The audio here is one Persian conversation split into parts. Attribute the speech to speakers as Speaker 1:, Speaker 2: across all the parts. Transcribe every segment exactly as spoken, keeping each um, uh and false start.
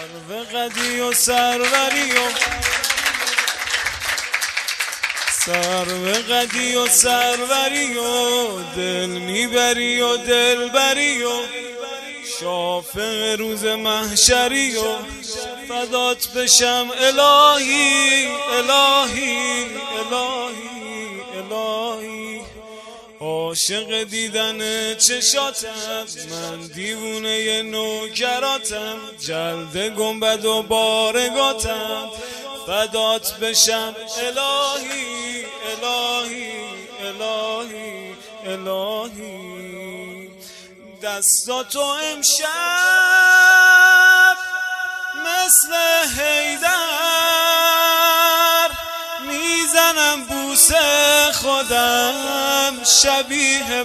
Speaker 1: سرو قدی و سروری و سرو قدی و سروری و دل میبری و دل بری و شافق روز محشری و فدات بشم الهی الهی الهی الهی عاشق دیدن چشاتم من دیوونه نوکراتم جلد گنبد و بارگاتم فدات بشم الهی الهی الهی الهی دستاتو امشب مثل حیدر میزنم بوسه خودم شبیه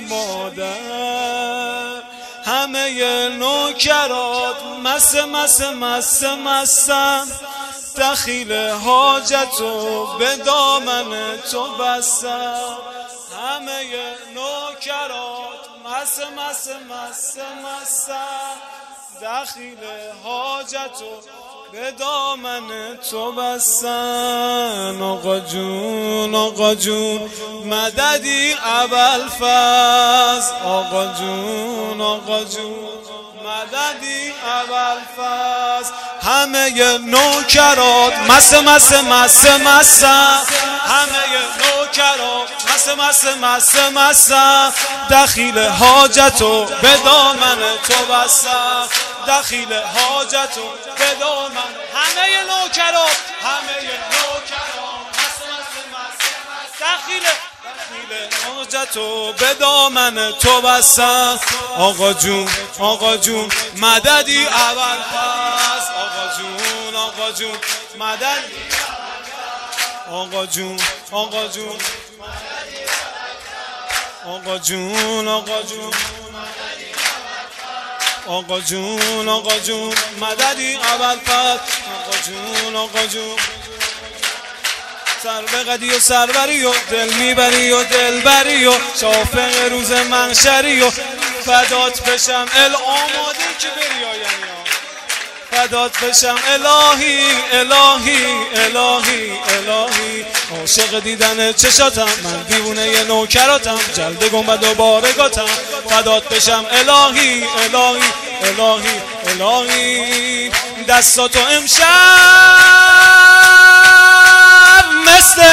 Speaker 1: مادر همه نوکرات مس مس مس مسم دخیل حاجتو به دامن تو بستم همه نوکرات مس مس مس مسم دخیل حاجتو به دامن تو بستن آقا جون آقا جون مددی ابوالفضل آقا جون آقا جون مددی ابوالفضل همه نوکرات مس مس مس مس همه نوکرات مس مس مس مس دخیل حاجتو به دامن تو بستم دخیل حاجتو به دامن همه نوکرات همه نوکرات مس مس مس دخیل دخیل حاجتو به دامن تو بستم آقا جون آقا جون مددی ابوالفضل آقا جون آقا جون مددی آقا جون آقا جون آقا جون آقا جون آقا جون آقا جون مددی ابوالفضل آقا جون آقا جون سرو قدی و سروری و دل میبری و دل بری و شافق روز محشری و فدات بشم ال آماده که بری آینی فدات بشم الهی الهی الهی الهی عاشق دیدن چشاتم من دیوونه نوکراتم جلد گنبد و بارگاتم فدات بشم الهی الهی الهی الهی دستاتو امشب مثل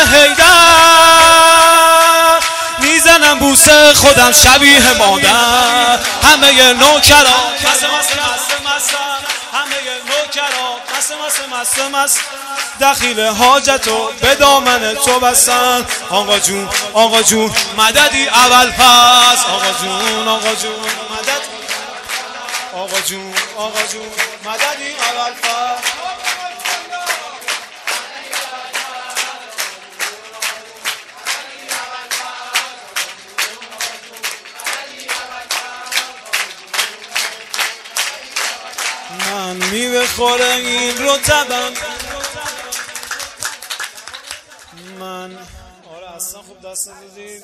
Speaker 1: حیدر میزنم بوسه خودم شبیه مادر همه نوکرات مس مس مس مس همه نوکرات مس مس مس مس دخیل حاجتو به دامن تو بستن آقا جون آقا جون مددی ابوالفضل آقا جون آقا جون مدد آقا جون آقا جون مددی ابوالفضل من میوه خوره این رطبم من آره اصلا خوب دست ندید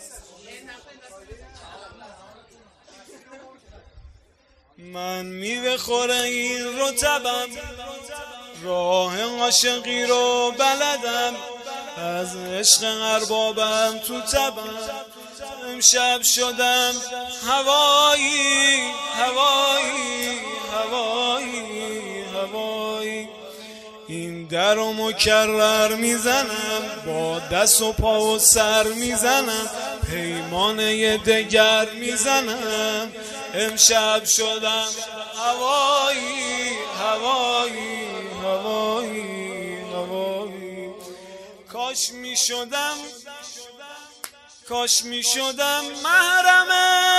Speaker 1: من میوه خوره این رطبم راه عاشقی رو بلدم از عشق اربابم تو تبم امشب شدم هوایی هوایی هوایی هوایی این در و مکرر میزنم با دست و پا و سر میزنم پیمانه دگر میزنم امشب شدم هوایی هوایی هوایی هوایی کاش میشدم کاش میشدم محرم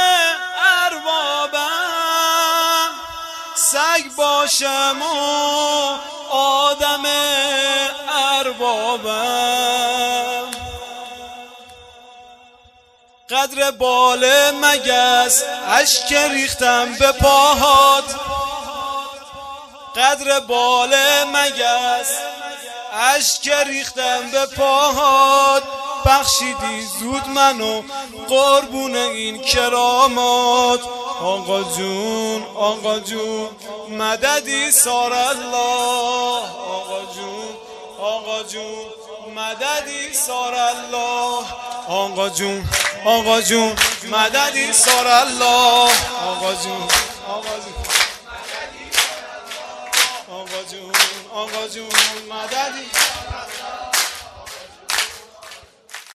Speaker 1: اربابم سگ باشم و آدم اربابم قدر بال مگس اشک ریختم به پاهات قدر بال مگس اشک ریختم به پاهات بخشیدی زود منو قربون این کرامات آقا جون آقا جون مددی سار الله آقا جون آقا جون مددی سار الله آقا جون آقا جون مددی سار الله آقا جون آقا جون آقا جون آقا جون مددی